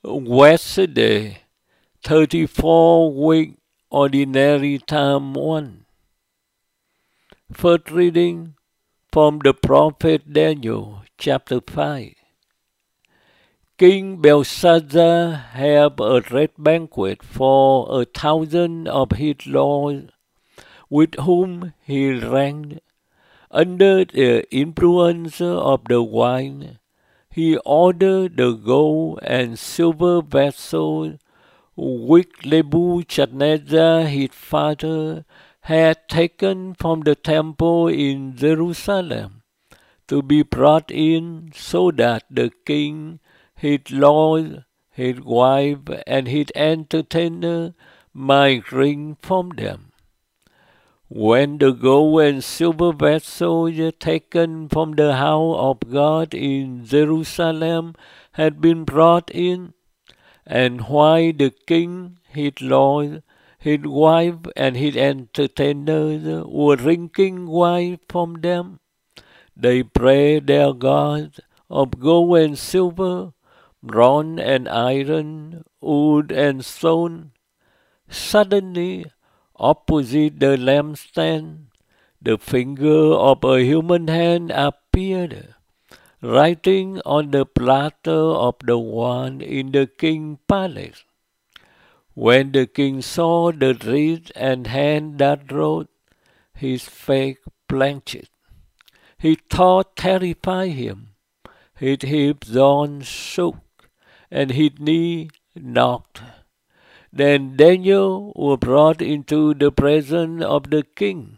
Wednesday, 34-week Ordinary Time 1. First reading from the prophet Daniel, chapter 5. King Belshazzar had a great banquet for 1,000 of his lords, with whom he reigned. Under the influence of the wine, he ordered the gold and silver vessels which Nebuchadnezzar his father had taken from the temple in Jerusalem to be brought in, so that the king, his lord, his wife, and his entertainer might drink from them. When the gold and silver vessels taken from the house of God in Jerusalem had been brought in, and while the king, his lord, his wife, and his entertainers were drinking wine from them, they prayed their gods of gold and silver, bronze and iron, wood and stone. Suddenly, opposite the lampstand, the finger of a human hand appeared, writing on the platter of the wine in the king's palace. When the king saw the wrist and hand that wrote, his face blanched. His thought terrified him. His hips shook, and his knee knocked. Then Daniel was brought into the presence of the king.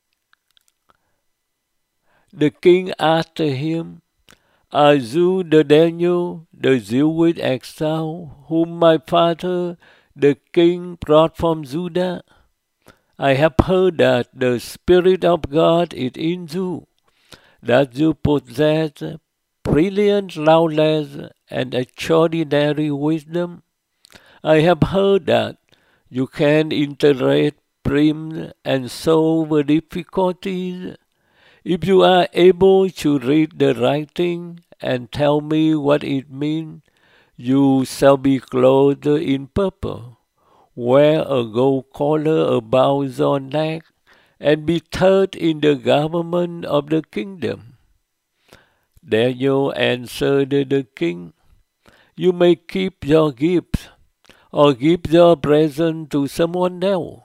The king asked him, "Are you the Daniel, the Jewish exile, whom my father, the king, brought from Judah? I have heard that the Spirit of God is in you, that you possess brilliant knowledge and extraordinary wisdom. I have heard that you can interpret dreams and solve difficulties. If you are able to read the writing and tell me what it means, you shall be clothed in purple, wear a gold collar about your neck, and be third in the government of the kingdom." Daniel answered the king, "You may keep your gifts, or give your present to someone else.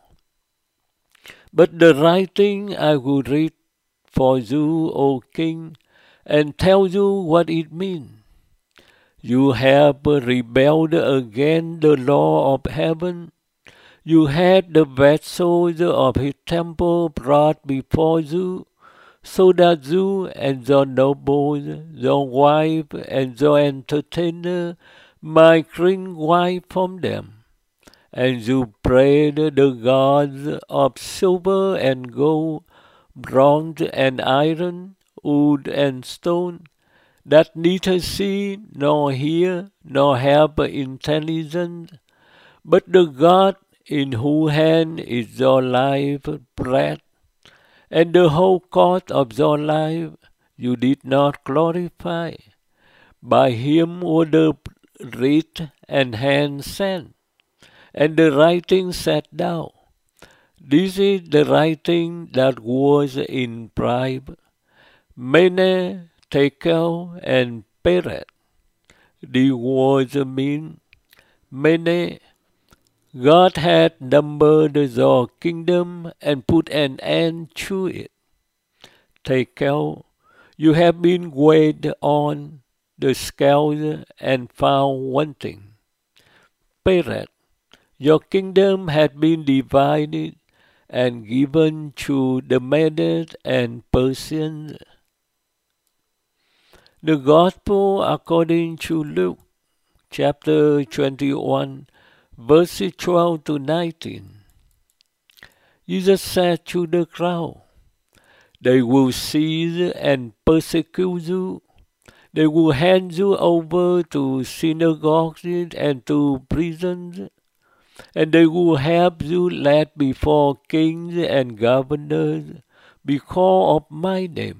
But the writing I will read for you, O king, and tell you what it means. You have rebelled against the law of heaven. You had the vessels of his temple brought before you, so that you and your nobles, your wife, and your entertainer might drink wine from them. And you prayed the gods of silver and gold, bronze and iron, wood and stone, that neither see nor hear nor have intelligence, but the God in whose hand is your life breath, and the whole course of your life you did not glorify. By him were the writ and hand sent, and the writing set down. This is the writing that was in bribe, Mene, Tekel, and Peret. The words mean, Mene, God had numbered your kingdom and put an end to it. Tekel, you have been weighed on the scales and found wanting. Peret, your kingdom had been divided and given to the Medes and Persians. The Gospel according to Luke, chapter 21, verses 12 to 19. Jesus said to the crowd, "They will seize and persecute you. They will hand you over to synagogues and to prisons, and they will have you led before kings and governors because of my name.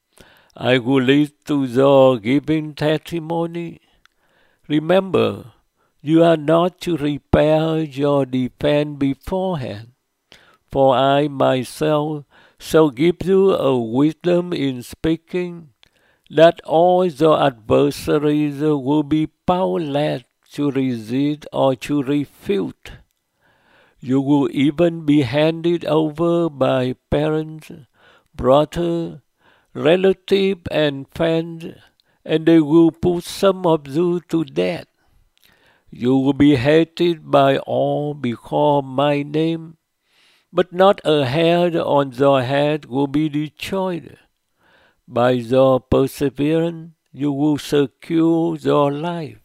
I will lead to your giving testimony. Remember, You are not to repair your defense beforehand, for I myself shall give you a wisdom in speaking, that all your adversaries will be powerless to resist or to refute. You will even be handed over by parents, brother, relative, and friends, and they will put some of you to death. You will be hated by all because of my name, but not a hair on your head will be destroyed. By your perseverance, you will secure your life.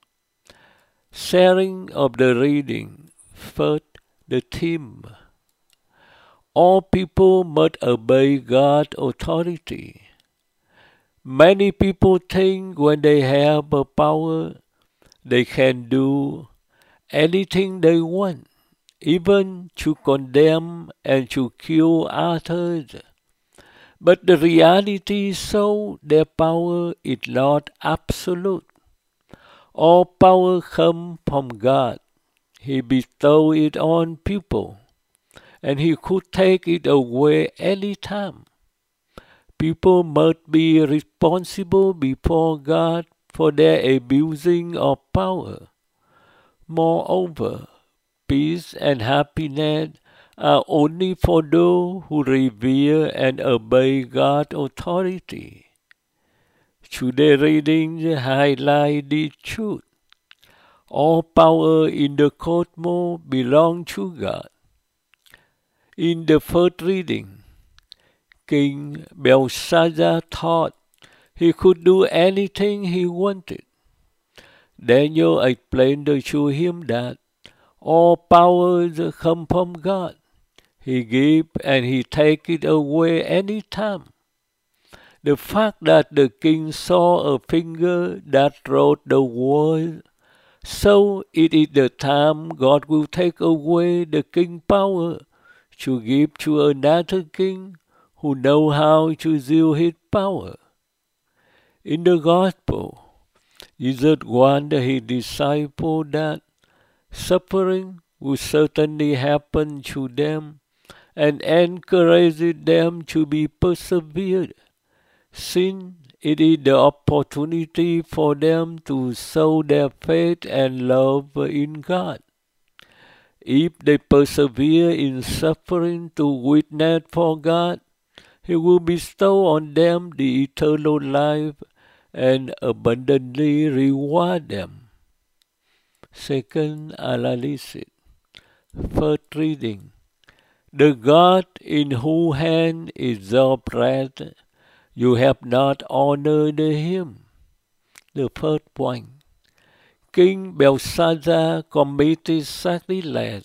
Sharing of the reading. First, the theme. All people must obey God's authority. Many people think when they have a power, they can do anything they want, even to condemn and to kill others. But the reality shows their power is not absolute. All power comes from God. He bestowed it on people, and He could take it away any time. People must be responsible before God for their abusing of power. Moreover, peace and happiness are only for those who revere and obey God's authority. Today's readings highlight the truth. All power in the cosmos belongs to God. In the first reading, King Belshazzar thought he could do anything he wanted. Daniel explained to him that all powers come from God. He gives and He takes it away any time. The fact that the king saw a finger that wrote the word, so it is the time God will take away the king's power to give to another king who knows how to use his power. In the Gospel, Jesus warned His disciples that suffering will certainly happen to them and encouraged them to be persevered, since it is the opportunity for them to show their faith and love in God. If they persevere in suffering to witness for God, He will bestow on them the eternal life and abundantly reward them. Second analysis. First reading. The God in whose hand is your breath, you have not honored Him. The first point. King Belshazzar committed sacrilege.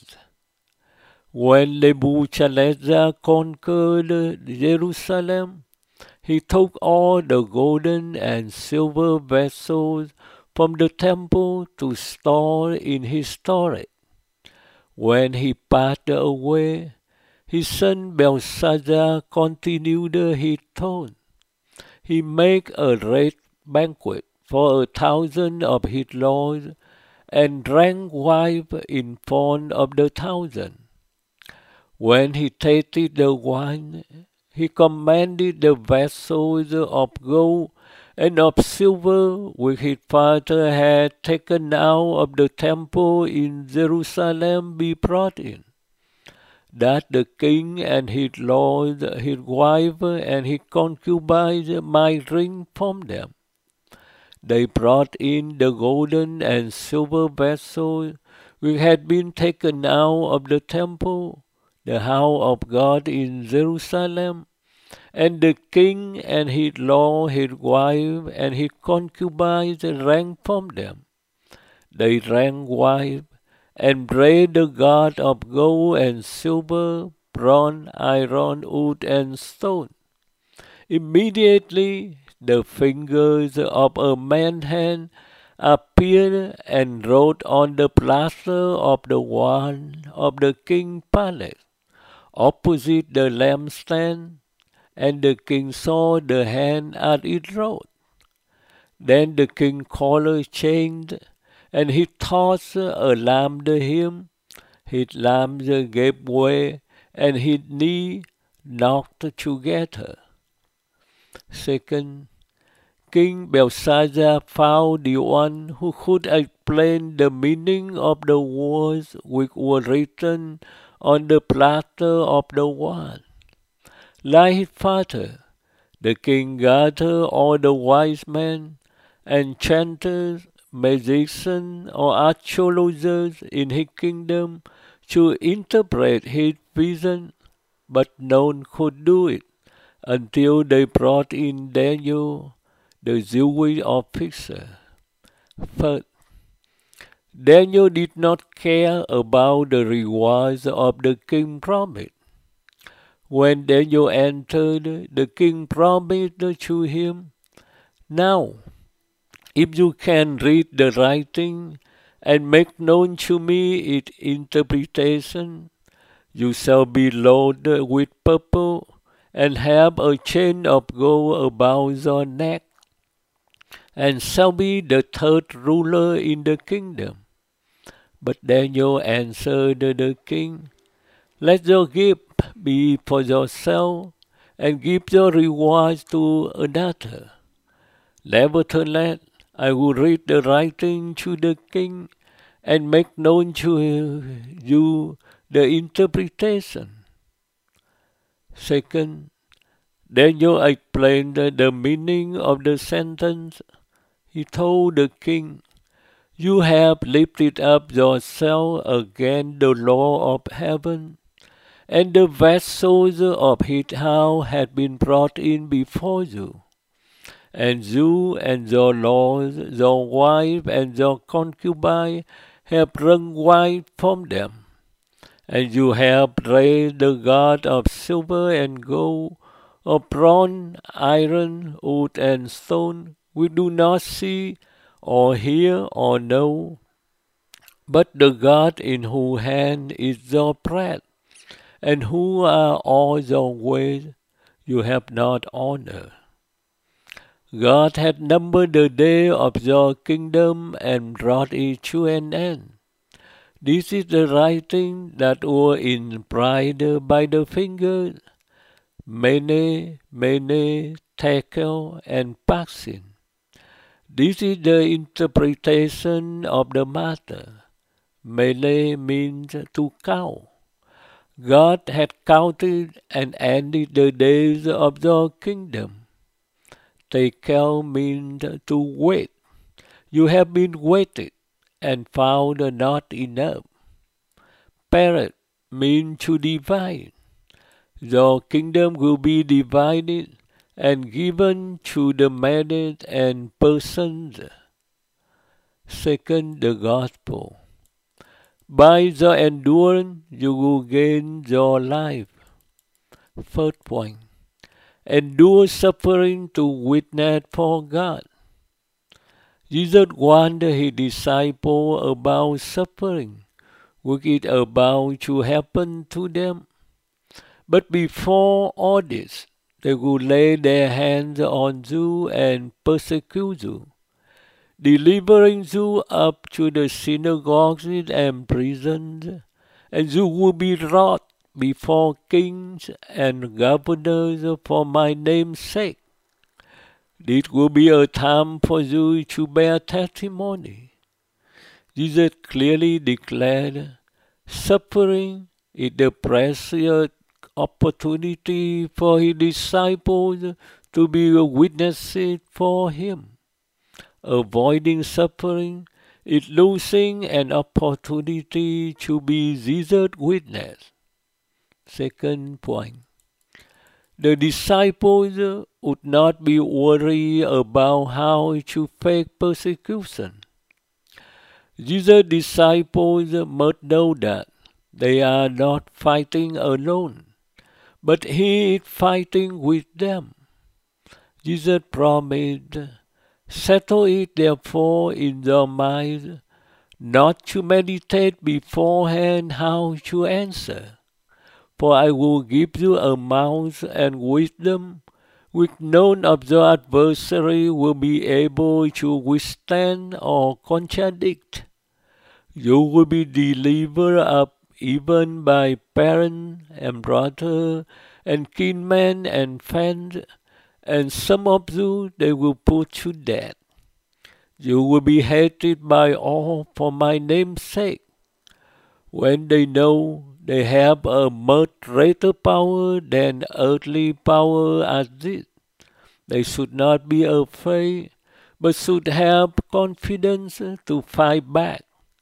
When Nebuchadnezzar conquered Jerusalem, he took all the golden and silver vessels from the temple to store in his storage. When he passed away, his son Belshazzar continued his throne. He made a great banquet for 1,000 of his lords, and drank wine in front of the 1,000. When he tasted the wine, he commanded the vessels of gold and of silver which his father had taken out of the temple in Jerusalem be brought in, that the king and his lords, his wife, and his concubines might drink from them. They brought in the golden and silver vessels which had been taken out of the temple, the house of God in Jerusalem, and the king and his lord, his wife, and his concubines drank from them. They drank wine and bread the God of gold and silver, bronze, iron, wood, and stone. Immediately the fingers of a man's hand appeared and wrote on the plaster of the wall of the king's palace, opposite the lampstand, and the king saw the hand as it wrote. Then the king's color changed, And he tossed a lamb to him. His lambs gave way, and his knee knocked together. Second, King Belshazzar found the one who could explain the meaning of the words which were written on the platter of the wine. Like his father, the king gathered all the wise men, enchanters, magicians, or astrologers in his kingdom to interpret his vision, but none could do it until they brought in Daniel, the Jewish officer. First, Daniel did not care about the rewards of the king promised. When Daniel entered, the king promised to him, "Now, if you can read the writing and make known to me its interpretation, you shall be loaded with purple and have a chain of gold about your neck, and shall be the third ruler in the kingdom." But Daniel answered the king, "Let your gift be for yourself, and give your rewards to another. Nevertheless, I will read the writing to the king, and make known to you the interpretation." Second, Daniel explained the meaning of the sentence. He told the king, "You have lifted up yourself against the Lord of heaven, and the vessels of his house had been brought in before you. And you and your lords, your wife and your concubine have drunk wine from them. And you have raised the god of silver and gold, of bronze, iron, wood, and stone. We do not see or hear or know, but the God in whose hand is your bread, and who are all your ways you have not honored. God had numbered the day of your kingdom and brought it to an end. This is the writing that was inscribed by the fingers, Mene, Mene, Tekel, and Parsin. This is the interpretation of the matter. Mene means to count. God had counted and ended the days of your kingdom. Tekel means to wait. You have been waited and found not enough. Peres means to divide. Your kingdom will be divided and given to the Medes and Persians. Second, the gospel. By your endurance, you will gain your life. Third point, endure suffering to witness for God. Jesus warned his disciples about suffering, which is about to happen to them. But before all this, they will lay their hands on you and persecute you, delivering you up to the synagogues and prisons, and you will be brought before kings and governors for my name's sake. This will be a time for you to bear testimony. Jesus clearly declared, suffering is the precious opportunity for his disciples to be witnesses for him. Avoiding suffering is losing an opportunity to be Jesus' witness. Second point, the disciples would not be worried about how to face persecution. Jesus' disciples must know that they are not fighting alone, but he is fighting with them. Jesus promised, settle it therefore in your mind, not to meditate beforehand how to answer. For I will give you a mouth and wisdom which none of the adversary will be able to withstand or contradict. You will be delivered up even by parent and brother and kinsman and friend, and some of you they will put to death. You will be hated by all for my name's sake. When they know they have a much greater power than earthly power as this, they should not be afraid, but should have confidence to fight back.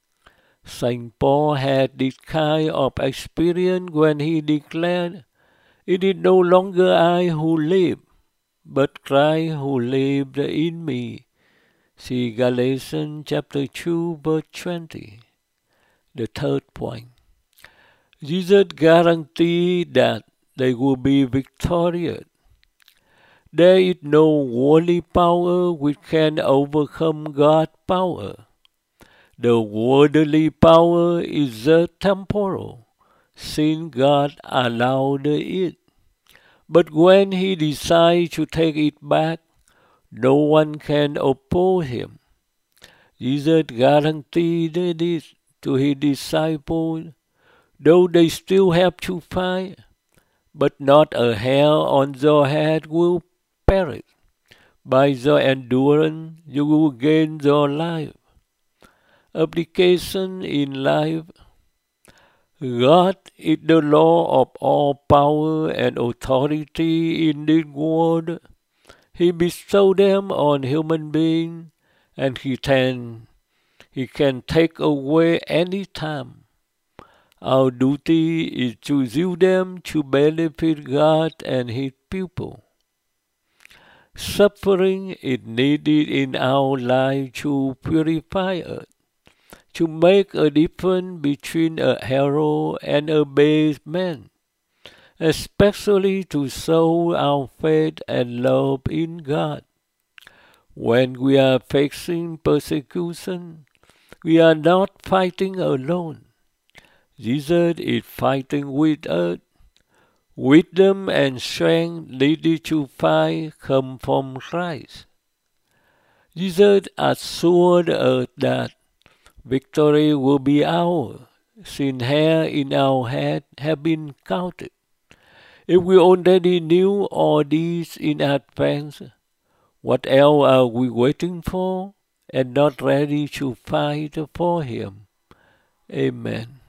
St. Paul had this kind of experience when he declared, "It is no longer I who live, but Christ who lives in me." See Galatians chapter 2, verse 20. The third point. Jesus guaranteed that they will be victorious. There is no worldly power which can overcome God's power. The worldly power is the temporal, since God allowed it. But when He decides to take it back, no one can oppose Him. Jesus guaranteed this to His disciples, though they still have to fight, but not a hair on their head will perish. By their endurance you will gain your life. Application in life. God is the Lord of all power and authority in this world. He bestowed them on human beings, and He can take away any time. Our duty is to use them to benefit God and His people. Suffering is needed in our life to purify us, to make a difference between a hero and a base man, especially to show our faith and love in God. When we are facing persecution, we are not fighting alone. Jesus is fighting with us. Wisdom and strength needed to fight come from Christ. Jesus assured us that victory will be ours, since hair in our head have been counted. If we already knew all this in advance, what else are we waiting for and not ready to fight for Him? Amen.